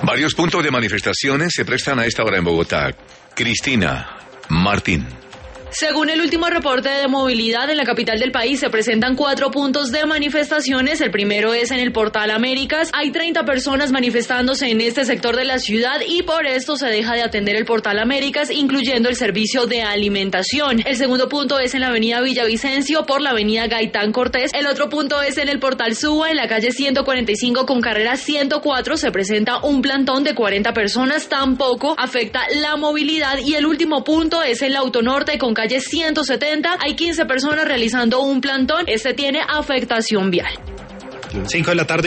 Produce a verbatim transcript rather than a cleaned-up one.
Varios puntos de manifestaciones se prestan a esta hora en Bogotá. Cristina Martín. Según el último reporte de movilidad en la capital del país, se presentan cuatro puntos de manifestaciones. El primero es en el Portal Américas. Hay treinta personas manifestándose en este sector de la ciudad y por esto se deja de atender el Portal Américas, incluyendo el servicio de alimentación. El segundo punto es en la avenida Villavicencio por la avenida Gaitán Cortés. El otro punto es en el Portal Suba, en la calle ciento cuarenta y cinco con carrera ciento cuatro. Se presenta un plantón de cuarenta personas. Tampoco afecta la movilidad. Y el último punto es en la Autonorte con calle ciento setenta, hay quince personas realizando un plantón. Este tiene afectación vial. cinco de la tarde.